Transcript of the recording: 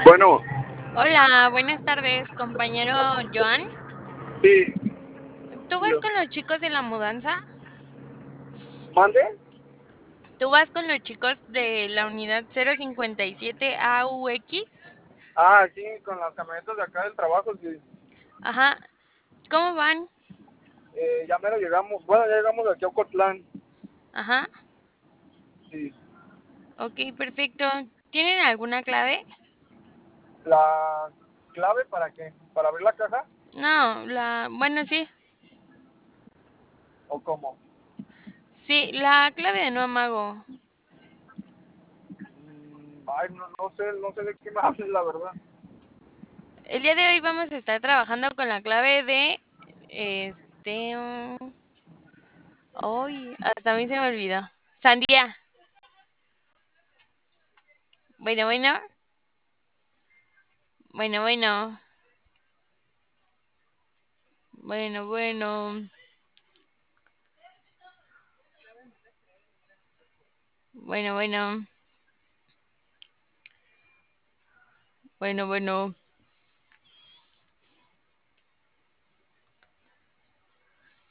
Bueno, Hola, buenas tardes, compañero Joan. sí, ¿Tú vas yo. con los chicos de la mudanza? ¿Mande? ¿Tú vas con los chicos de la unidad 057 AUX? Sí, con las camionetas de acá del trabajo, sí. Ajá, ¿cómo van? Ya mero llegamos, bueno, ya llegamos aquí a Ocotlán, Ajá, sí. ok, perfecto. ¿Tienen alguna clave? ¿La clave para qué? ¿Para abrir la caja No, bueno, sí, o cómo? sí, la clave de no amago. No sé de qué me hables, la verdad. El día de hoy vamos a estar trabajando con la clave de, ay, hasta a mí se me olvidó. Sandía. Bueno, bueno, bueno, bueno, bueno. Bueno, bueno, bueno.